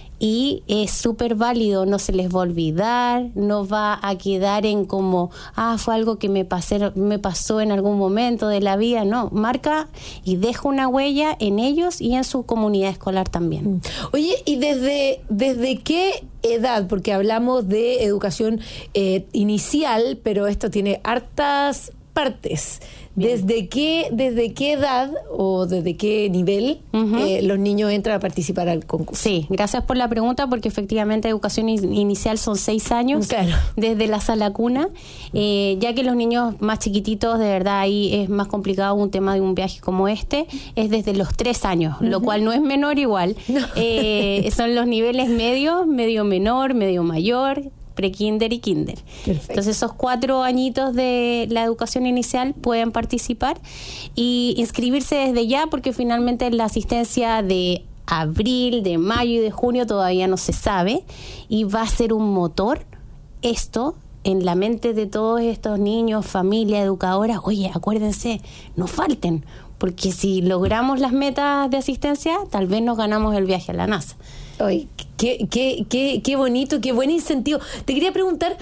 Y es súper válido, no se les va a olvidar, no va a quedar en como, fue algo que me pasó en algún momento de la vida. No, marca y deja una huella en ellos y en su comunidad escolar también. Oye, ¿y desde qué edad? Porque hablamos de educación inicial, pero esto tiene hartas partes. ¿Desde qué edad o desde qué nivel los niños entran a participar al concurso? Sí, gracias por la pregunta, porque efectivamente educación inicial son 6 años, claro, desde la sala cuna, ya que los niños más chiquititos, de verdad, ahí es más complicado un tema de un viaje como este, es desde los 3 años, lo cual no es menor igual. No. Son los niveles medios, medio menor, medio mayor, pre-kinder y kinder. Perfecto. Entonces esos 4 añitos de la educación inicial pueden participar y inscribirse desde ya, porque finalmente la asistencia de abril, de mayo y de junio todavía no se sabe, y va a ser un motor esto en la mente de todos estos niños, familias, educadoras. Oye, acuérdense, no falten, porque si logramos las metas de asistencia, tal vez nos ganamos el viaje a la NASA. Ay, qué bonito, qué buen incentivo. Te quería preguntar,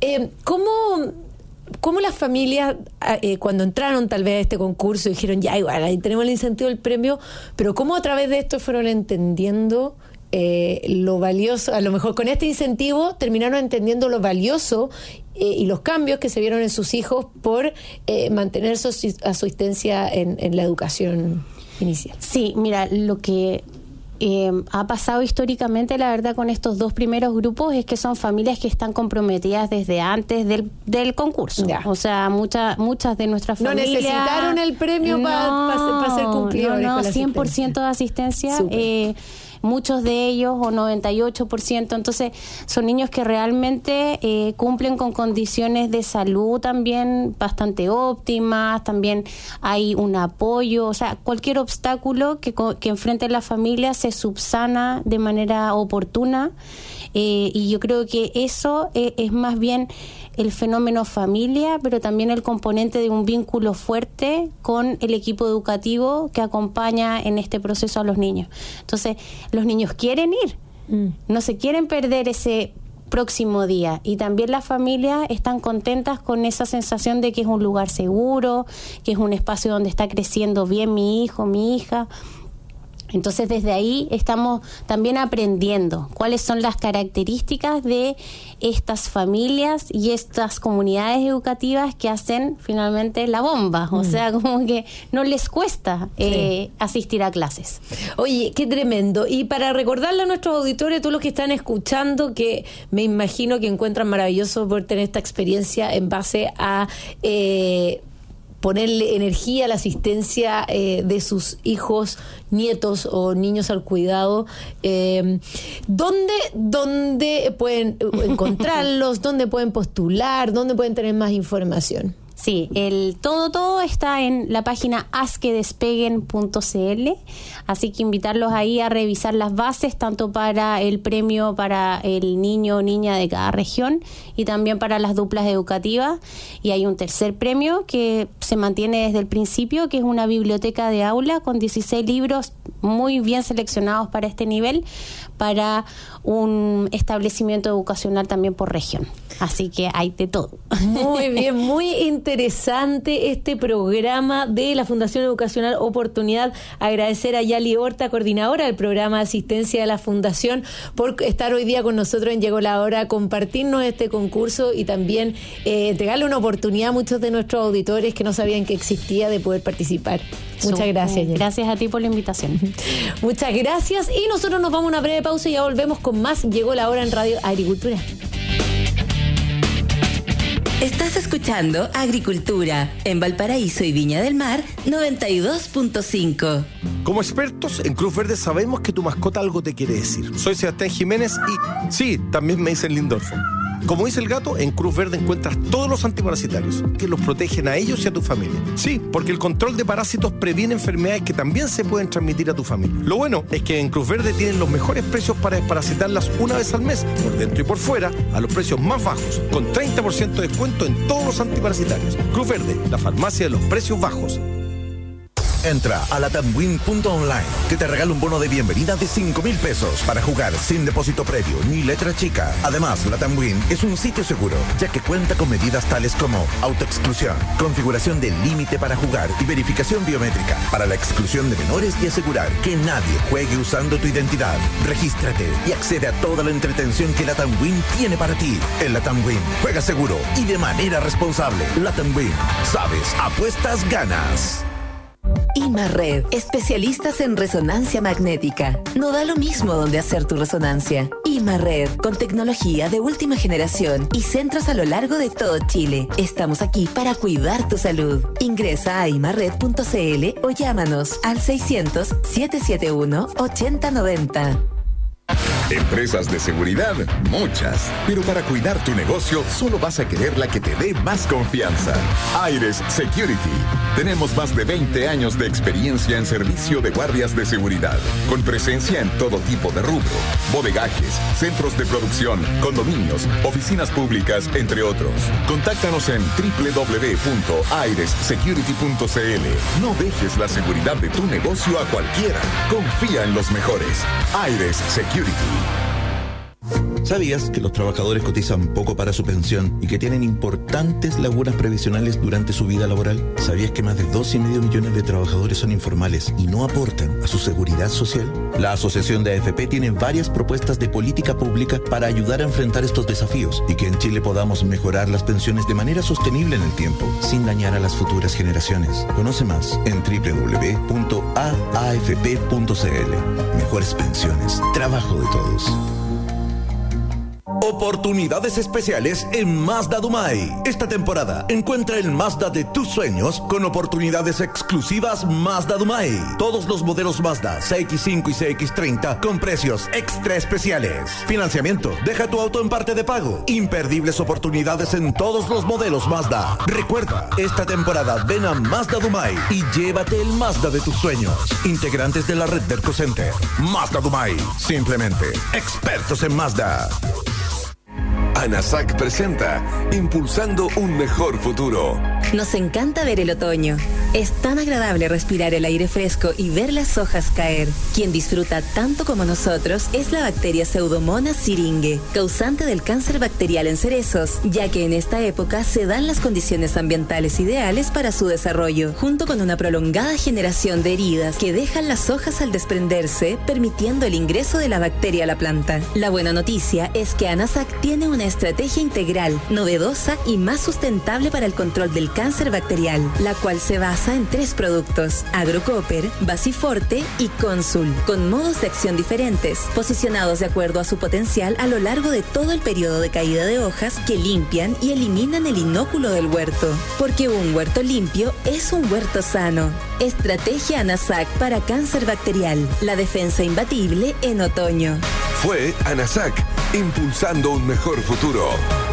¿cómo las familias, cuando entraron tal vez a este concurso, dijeron, ya igual, ahí tenemos el incentivo del premio, pero cómo a través de esto fueron entendiendo lo valioso? A lo mejor con este incentivo terminaron entendiendo lo valioso y los cambios que se vieron en sus hijos por mantener su asistencia en la educación inicial. Sí, mira, lo que ha pasado históricamente, la verdad, con estos 2 primeros grupos es que son familias que están comprometidas desde antes del concurso. Ya. O sea, muchas de nuestras familias no necesitaron el premio para ser cumplidores. No, 100% de asistencia. Muchos de ellos, o 98%, entonces son niños que realmente cumplen con condiciones de salud también bastante óptimas, también hay un apoyo, o sea, cualquier obstáculo que enfrente la familia se subsana de manera oportuna, y yo creo que eso es más bien el fenómeno familia, pero también el componente de un vínculo fuerte con el equipo educativo que acompaña en este proceso a los niños. Entonces, los niños quieren ir, no se quieren perder ese próximo día, y también las familias están contentas con esa sensación de que es un lugar seguro, que es un espacio donde está creciendo bien mi hijo, mi hija. Entonces, desde ahí estamos también aprendiendo cuáles son las características de estas familias y estas comunidades educativas que hacen finalmente la bomba. O sea, como que no les cuesta asistir a clases. Oye, qué tremendo. Y para recordarle a nuestros auditores, todos los que están escuchando, que me imagino que encuentran maravilloso por tener esta experiencia en base a ponerle energía a la asistencia de sus hijos, nietos o niños al cuidado. ¿Dónde pueden encontrarlos? ¿Dónde pueden postular? ¿Dónde pueden tener más información? Sí, todo está en la página hazquedespeguen.cl, así que invitarlos ahí a revisar las bases, tanto para el premio para el niño o niña de cada región y también para las duplas educativas. Y hay un tercer premio que se mantiene desde el principio, que es una biblioteca de aula con 16 libros muy bien seleccionados para este nivel, para un establecimiento educacional también por región. Así que hay de todo. Muy bien, muy interesante este programa de la Fundación Educacional Oportunidad. Agradecer a Yali Horta, coordinadora del programa de asistencia de la Fundación, por estar hoy día con nosotros en Llegó la Hora, compartirnos este concurso y también entregarle una oportunidad a muchos de nuestros auditores que no sabían que existía de poder participar. Muchas gracias, Yali. Gracias a ti por la invitación. Muchas gracias, y nosotros nos vamos a una breve pausa y ya volvemos con más Llegó la Hora en Radio Agricultura. Estás escuchando Agricultura en Valparaíso y Viña del Mar 92.5. Como expertos en Cruz Verde sabemos que tu mascota algo te quiere decir. Soy Sebastián Jiménez y sí, también me dicen Lindorfo. Como dice el gato, en Cruz Verde encuentras todos los antiparasitarios que los protegen a ellos y a tu familia. Sí, porque el control de parásitos previene enfermedades que también se pueden transmitir a tu familia. Lo bueno es que en Cruz Verde tienen los mejores precios para desparasitarlas una vez al mes, por dentro y por fuera, a los precios más bajos, con 30% de descuento en todos los antiparasitarios. Cruz Verde, la farmacia de los precios bajos. Entra a latamwin.online, que te regala un bono de bienvenida de 5,000 pesos para jugar sin depósito previo ni letra chica. Además, LatamWin es un sitio seguro, ya que cuenta con medidas tales como autoexclusión, configuración del límite para jugar y verificación biométrica para la exclusión de menores y asegurar que nadie juegue usando tu identidad. Regístrate y accede a toda la entretención que LatamWin tiene para ti. En LatamWin, juega seguro y de manera responsable. LatamWin, sabes, apuestas, ganas. Imarred, especialistas en resonancia magnética. No da lo mismo donde hacer tu resonancia. Imarred, con tecnología de última generación y centros a lo largo de todo Chile. Estamos aquí para cuidar tu salud. Ingresa a imarred.cl o llámanos al 600-771-8090. Empresas de seguridad, muchas. Pero para cuidar tu negocio, solo vas a querer la que te dé más confianza. Aires Security. Tenemos más de 20 años de experiencia en servicio de guardias de seguridad, con presencia en todo tipo de rubro: bodegajes, centros de producción, condominios, oficinas públicas, entre otros. Contáctanos en www.airessecurity.cl. No dejes la seguridad de tu negocio a cualquiera. Confía en los mejores. Aires Security. ¿Sabías que los trabajadores cotizan poco para su pensión y que tienen importantes lagunas previsionales durante su vida laboral? ¿Sabías que más de 2,5 millones de trabajadores son informales y no aportan a su seguridad social? La Asociación de AFP tiene varias propuestas de política pública para ayudar a enfrentar estos desafíos y que en Chile podamos mejorar las pensiones de manera sostenible en el tiempo, sin dañar a las futuras generaciones. Conoce más en www.aafp.cl. Mejores pensiones, trabajo de todos. Oportunidades especiales en Mazda Dumay. Esta temporada encuentra el Mazda de tus sueños con oportunidades exclusivas Mazda Dumay. Todos los modelos Mazda CX-5 y CX-30 con precios extra especiales. Financiamiento, deja tu auto en parte de pago. Imperdibles oportunidades en todos los modelos Mazda. Recuerda, esta temporada ven a Mazda Dumay y llévate el Mazda de tus sueños. Integrantes de la red Derco Center. Mazda Dumay, simplemente expertos en Mazda. ANASAC presenta Impulsando un mejor futuro. Nos encanta ver el otoño. Es tan agradable respirar el aire fresco y ver las hojas caer. Quien disfruta tanto como nosotros es la bacteria Pseudomonas syringae, causante del cáncer bacterial en cerezos, ya que en esta época se dan las condiciones ambientales ideales para su desarrollo, junto con una prolongada generación de heridas que dejan las hojas al desprenderse, permitiendo el ingreso de la bacteria a la planta. La buena noticia es que ANASAC tiene una estrategia integral, novedosa y más sustentable para el control del cáncer bacterial, la cual se basa en 3 productos: Agrocopper, Basiforte y Consul, con modos de acción diferentes, posicionados de acuerdo a su potencial a lo largo de todo el periodo de caída de hojas, que limpian y eliminan el inóculo del huerto. Porque un huerto limpio es un huerto sano. Estrategia ANASAC para cáncer bacterial, la defensa imbatible en otoño. Fue ANASAC, impulsando un mejor futuro.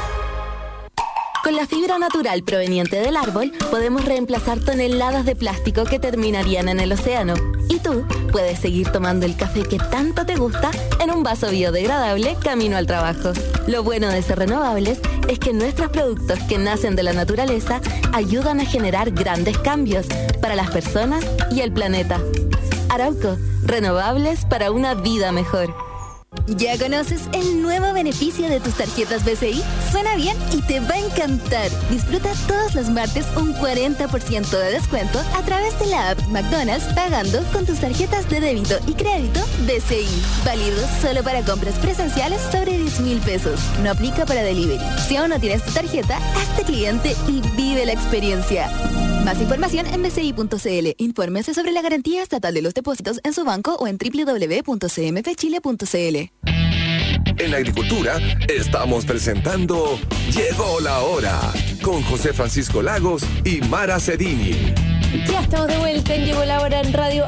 Con la fibra natural proveniente del árbol, podemos reemplazar toneladas de plástico que terminarían en el océano. Y tú puedes seguir tomando el café que tanto te gusta en un vaso biodegradable camino al trabajo. Lo bueno de ser renovables es que nuestros productos que nacen de la naturaleza ayudan a generar grandes cambios para las personas y el planeta. Arauco, renovables para una vida mejor. ¿Ya conoces el nuevo beneficio de tus tarjetas BCI? Suena bien y te va a encantar. Disfruta todos los martes un 40% de descuento a través de la app McDonald's, pagando con tus tarjetas de débito y crédito BCI. Válido solo para compras presenciales sobre 10,000 pesos. No aplica para delivery. Si aún no tienes tu tarjeta, hazte cliente y vive la experiencia. Más información en bci.cl. Infórmese sobre la garantía estatal de los depósitos en su banco o en www.cmfchile.cl. En Agricultura estamos presentando Llegó la Hora con José Francisco Lagos y Mara Cedini. Ya estamos de vuelta en Llegó la Hora en Radio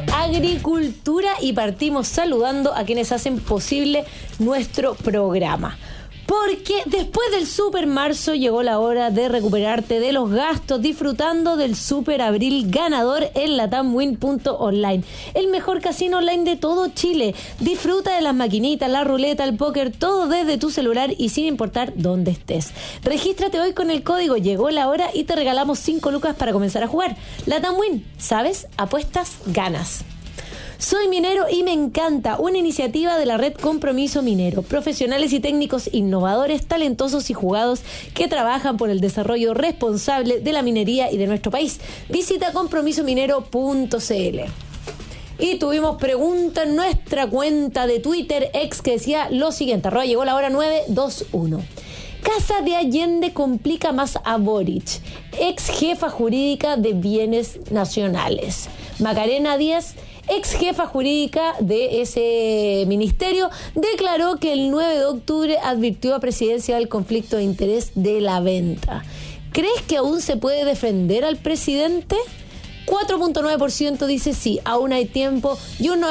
Agricultura y partimos saludando a quienes hacen posible nuestro programa. Porque después del Super Marzo llegó la hora de recuperarte de los gastos disfrutando del Super Abril ganador en latamwin.online, el mejor casino online de todo Chile. Disfruta de las maquinitas, la ruleta, el póker, todo desde tu celular y sin importar dónde estés. Regístrate hoy con el código Llegó la Hora y te regalamos 5 lucas para comenzar a jugar. LatamWin, ¿sabes? Apuestas, ganas. Soy minero y me encanta, una iniciativa de la red Compromiso Minero. Profesionales y técnicos innovadores, talentosos y jugados que trabajan por el desarrollo responsable de la minería y de nuestro país. Visita compromisominero.cl. Y tuvimos pregunta en nuestra cuenta de Twitter, ex, que decía lo siguiente, llegó la hora 921. Casa de Allende complica más a Boric, ex jefa jurídica de Bienes Nacionales. Macarena Díaz, ex jefa jurídica de ese ministerio, declaró que el 9 de octubre advirtió a Presidencia del conflicto de interés de la venta. ¿Crees que aún se puede defender al presidente? 4.9% dice sí, aún hay tiempo, y un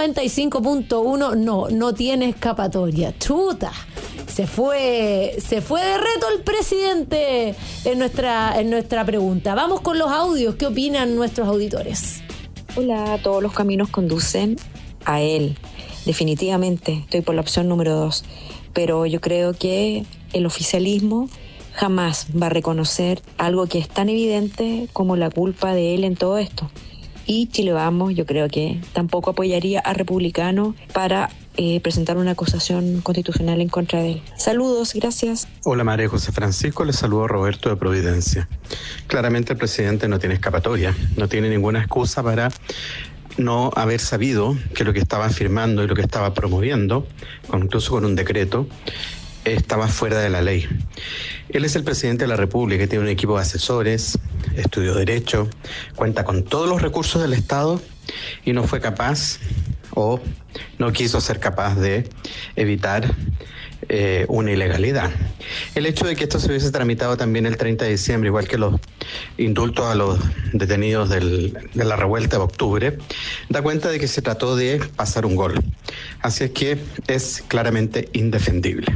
95.1% no tiene escapatoria. ¡Chuta! Se fue de reto el presidente en nuestra pregunta. Vamos con los audios. ¿Qué opinan nuestros auditores? Hola, todos los caminos conducen a él. Definitivamente, estoy por la opción número 2. Pero yo creo que el oficialismo jamás va a reconocer algo que es tan evidente como la culpa de él en todo esto. Y Chile Vamos, yo creo que tampoco apoyaría a republicanos para presentar una acusación constitucional en contra de él. Saludos, gracias. Hola María José Francisco, les saludo a Roberto de Providencia. Claramente el presidente no tiene escapatoria, no tiene ninguna excusa para no haber sabido que lo que estaba firmando y lo que estaba promoviendo, incluso con un decreto, estaba fuera de la ley. Él es el presidente de la República, tiene un equipo de asesores, estudió Derecho, cuenta con todos los recursos del Estado y no fue capaz o no quiso ser capaz de evitar una ilegalidad. El hecho de que esto se hubiese tramitado también el 30 de diciembre, igual que los indultos a los detenidos de la revuelta de octubre, da cuenta de que se trató de pasar un gol. Así es que es claramente indefendible.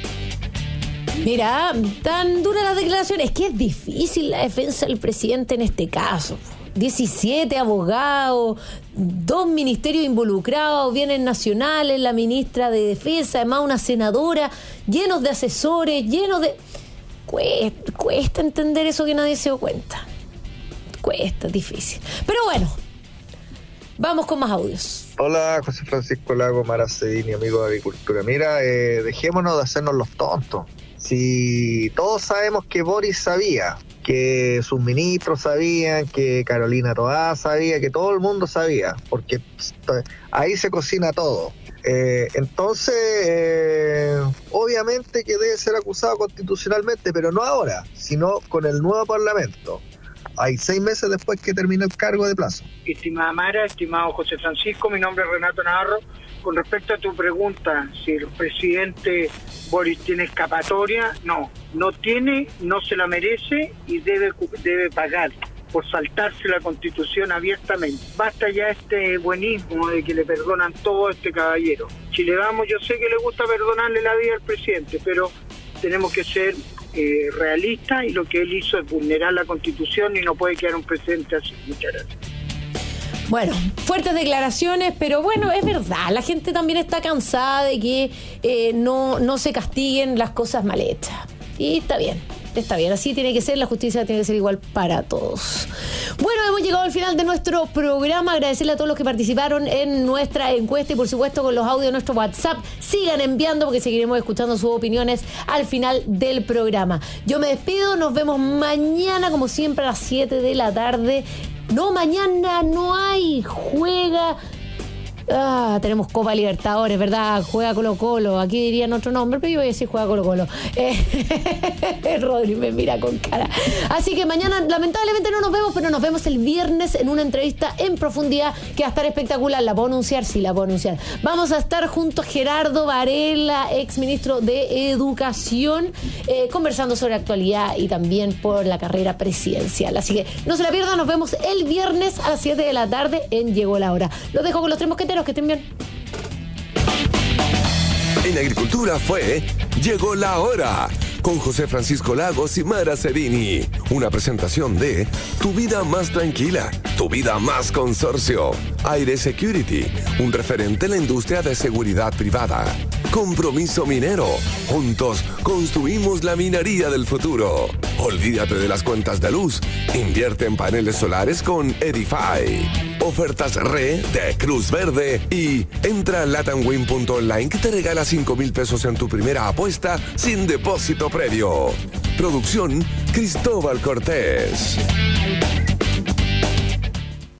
Mira, tan duras las declaraciones, es que es difícil la defensa del presidente en este caso. 17 abogados, 2 ministerios involucrados, bienes nacionales, la ministra de Defensa, además una senadora, llenos de asesores, llenos de... Cuesta entender eso que nadie se dio cuenta. Cuesta, es difícil. Pero bueno, vamos con más audios. Hola, José Francisco Lago, Mara Cedini, amigo de Agricultura. Mira, dejémonos de hacernos los tontos. Si todos sabemos que Boris sabía, que sus ministros sabían, que Carolina Toá sabía, que todo el mundo sabía, porque ahí se cocina todo. Entonces, obviamente que debe ser acusado constitucionalmente, pero no ahora, sino con el nuevo Parlamento. Hay 6 meses después que termina el cargo de plazo. Estimada Mara, estimado José Francisco, mi nombre es Renato Navarro. Con respecto a tu pregunta, si el presidente Boris tiene escapatoria, no tiene, no se la merece y debe pagar por saltarse la Constitución abiertamente. Basta ya este buenismo de que le perdonan todo a este caballero. Chile Vamos, yo sé que le gusta perdonarle la vida al presidente, pero tenemos que ser realistas y lo que él hizo es vulnerar la Constitución y no puede quedar un presidente así. Muchas gracias. Bueno, fuertes declaraciones, pero bueno, es verdad, la gente también está cansada de que no se castiguen las cosas mal hechas. Y está bien, así tiene que ser, la justicia tiene que ser igual para todos. Bueno, hemos llegado al final de nuestro programa, agradecerle a todos los que participaron en nuestra encuesta y por supuesto con los audios de nuestro WhatsApp, sigan enviando porque seguiremos escuchando sus opiniones al final del programa. Yo me despido, nos vemos mañana como siempre a las 7 de la tarde. No, mañana no hay, juega... tenemos Copa Libertadores, ¿verdad? Juega Colo-Colo, aquí dirían otro nombre, pero yo voy a decir juega Colo-Colo. Rodri me mira con cara. Así que mañana lamentablemente no nos vemos, pero nos vemos el viernes en una entrevista en profundidad que va a estar espectacular. ¿La puedo anunciar? Sí, la puedo anunciar. Vamos a estar junto a Gerardo Varela, ex ministro de Educación, conversando sobre actualidad y también por la carrera presidencial. Así que no se la pierdan, nos vemos el viernes a las 7 de la tarde en Llegó la Hora. Los dejo con los tres mosqueteros, que estén bien. En agricultura fue Llegó la Hora, con José Francisco Lagos y Mara Cerini. Una presentación de Tu Vida Más Tranquila, Tu Vida Más Consorcio. Aire Security, un referente en la industria de seguridad privada. Compromiso Minero, juntos construimos la minería del futuro. Olvídate de las cuentas de luz, invierte en paneles solares con Edify. Ofertas RE de Cruz Verde y entra a latamwin.online que te regala 5,000 pesos en tu primera apuesta sin depósito previo. Producción Cristóbal Cortés.